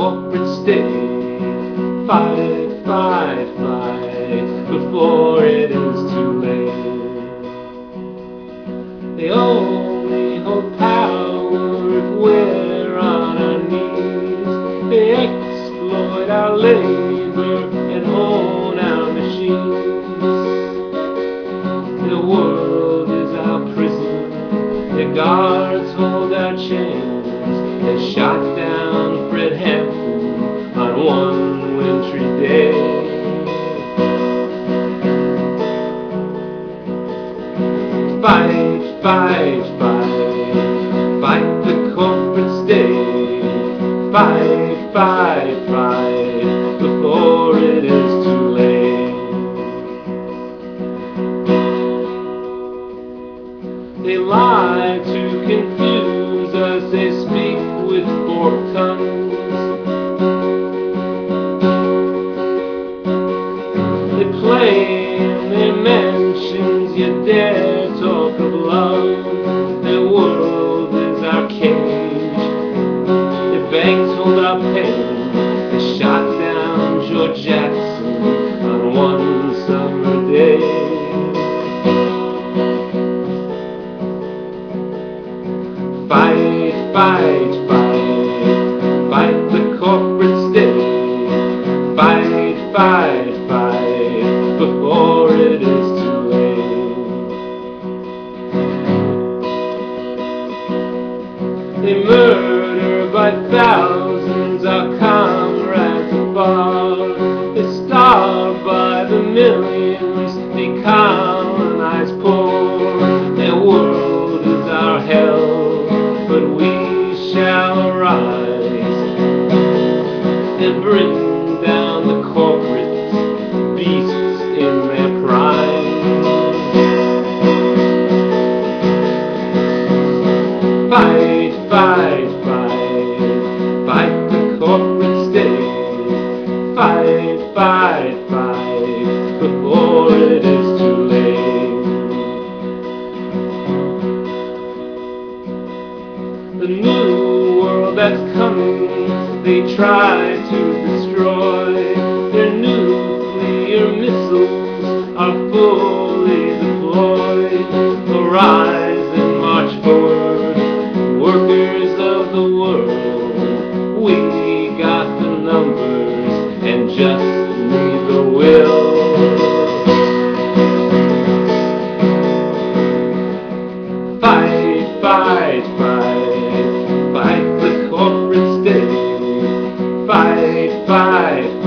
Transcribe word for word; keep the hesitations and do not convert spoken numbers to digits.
corporate state. Fight, fight, fight before it is too late. They only hold power if we're on our knees. They exploit our labor and own our machines. The world is our prison. The guards hold our chains. They shot down Fred Hampton on one wintry day. Fight, fight, fight, fight the corporate state. Fight, fight, fight before it is too late. They lie to confuse us, they speak with forked tongues. They play in their mansions, yet dare talk of love. Their world is our cage. Their banks hold our pain. They shot down George Jackson on one summer day. Fight, fight, fight, fight the corporate state. Fight, fight, fight before it is too late. They murder by thousands our comrades afar. They starve by the millions, they colonize poor. Their world is our hell, but we shall arise and bring down the corporate beasts in their prime. Fight, fight, fight, fight the corporate state. Fight, fight, fight before it is too late. The new world that's coming, they try to destroy. Their nuclear missiles are fully deployed. Arise and march forward, workers of the world. We got the numbers and just need the will. Fight, fight, fight, fight the corporate state. Fight, fight,